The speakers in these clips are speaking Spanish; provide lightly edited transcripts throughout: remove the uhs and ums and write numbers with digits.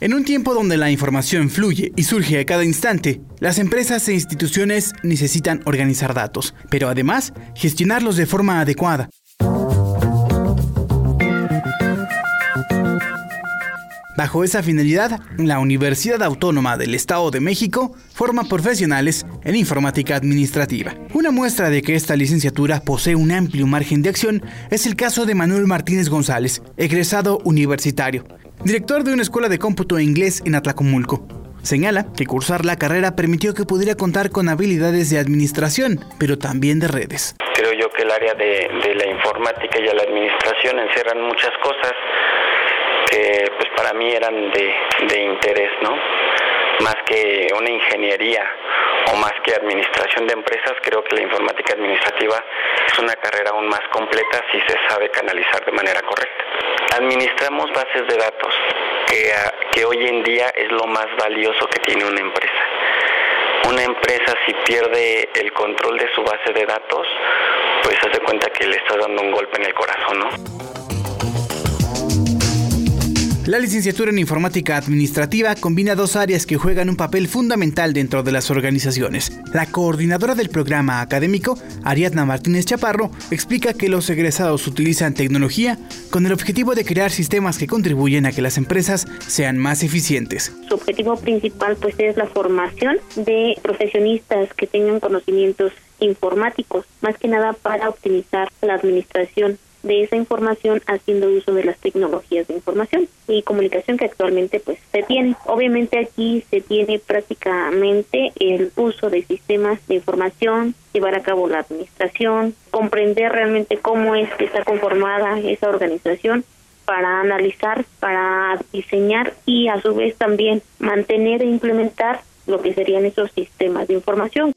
En un tiempo donde la información fluye y surge a cada instante, las empresas e instituciones necesitan organizar datos, pero además gestionarlos de forma adecuada. Bajo esa finalidad, la Universidad Autónoma del Estado de México forma profesionales en informática administrativa. Una muestra de que esta licenciatura posee un amplio margen de acción es el caso de Manuel Martínez González, egresado universitario, director de una escuela de cómputo e inglés en Atlacomulco. Señala que cursar la carrera permitió que pudiera contar con habilidades de administración, pero también de redes. Creo yo que el área de la informática y la administración encierran muchas cosas que pues para mí eran de interés, ¿no? Más que una ingeniería o más que administración de empresas, creo que la informática administrativa es una carrera aún más completa si se sabe canalizar de manera correcta. Administramos bases de datos, que hoy en día es lo más valioso que tiene una empresa. Una empresa, si pierde el control de su base de datos, pues se da cuenta que le está dando un golpe en el corazón, ¿no? La licenciatura en informática administrativa combina dos áreas que juegan un papel fundamental dentro de las organizaciones. La coordinadora del programa académico, Ariadna Martínez Chaparro, explica que los egresados utilizan tecnología con el objetivo de crear sistemas que contribuyen a que las empresas sean más eficientes. Su objetivo principal pues es la formación de profesionistas que tengan conocimientos informáticos, más que nada para optimizar la administración de esa información haciendo uso de las tecnologías de información y comunicación que actualmente pues se tiene. Obviamente aquí se tiene prácticamente el uso de sistemas de información, llevar a cabo la administración, comprender realmente cómo es que está conformada esa organización para analizar, para diseñar y a su vez también mantener e implementar lo que serían esos sistemas de información.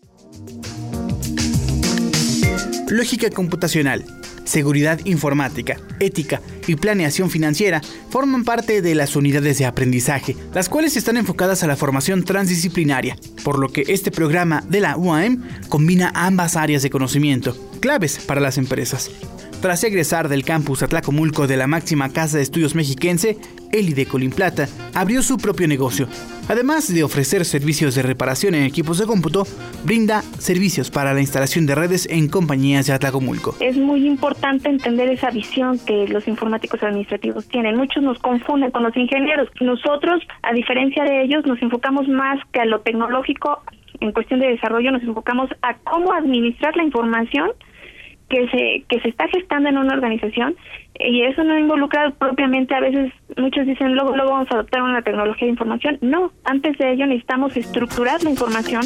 Lógica computacional, seguridad informática, ética y planeación financiera forman parte de las unidades de aprendizaje, las cuales están enfocadas a la formación transdisciplinaria, por lo que este programa de la UAM combina ambas áreas de conocimiento, claves para las empresas. Tras egresar del campus Atlacomulco de la máxima casa de estudios mexiquense, Eli de Colimplata abrió su propio negocio. Además de ofrecer servicios de reparación en equipos de cómputo, brinda servicios para la instalación de redes en compañías de Atlacomulco. Es muy importante entender esa visión que los informáticos administrativos tienen. Muchos nos confunden con los ingenieros. Nosotros, a diferencia de ellos, nos enfocamos más que a lo tecnológico. En cuestión de desarrollo, nos enfocamos a cómo administrar la información que se está gestando en una organización, y eso no involucra propiamente, a veces muchos dicen luego vamos a adoptar una tecnología de información. No, antes de ello necesitamos estructurar la información.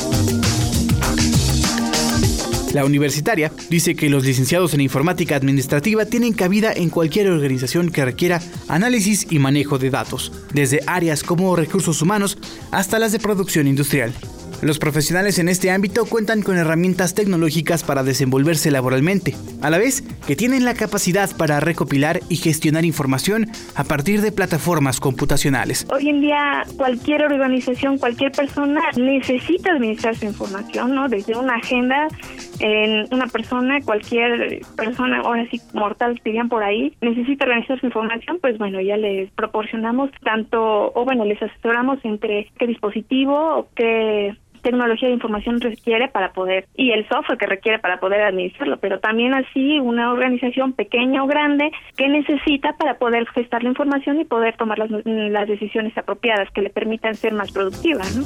La universitaria dice que los licenciados en informática administrativa tienen cabida en cualquier organización que requiera análisis y manejo de datos, desde áreas como recursos humanos hasta las de producción industrial. Los profesionales en este ámbito cuentan con herramientas tecnológicas para desenvolverse laboralmente, a la vez que tienen la capacidad para recopilar y gestionar información a partir de plataformas computacionales. Hoy en día cualquier organización, cualquier persona necesita administrar su información, ¿no? Desde una agenda en una persona, cualquier persona, ahora sí mortal dirían por ahí, necesita organizar su información, pues bueno, ya les proporcionamos les asesoramos entre qué dispositivo o qué tecnología de información requiere para poder, y el software que requiere para poder administrarlo, pero también así una organización pequeña o grande que necesita para poder gestar la información y poder tomar las decisiones apropiadas que le permitan ser más productiva, ¿no?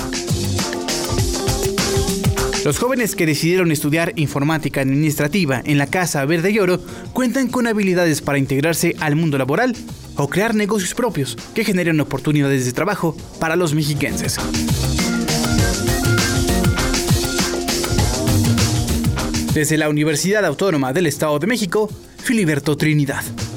Los jóvenes que decidieron estudiar informática administrativa en la Casa Verde y Oro cuentan con habilidades para integrarse al mundo laboral o crear negocios propios que generen oportunidades de trabajo para los mexiquenses. Desde la Universidad Autónoma del Estado de México, Filiberto Trinidad.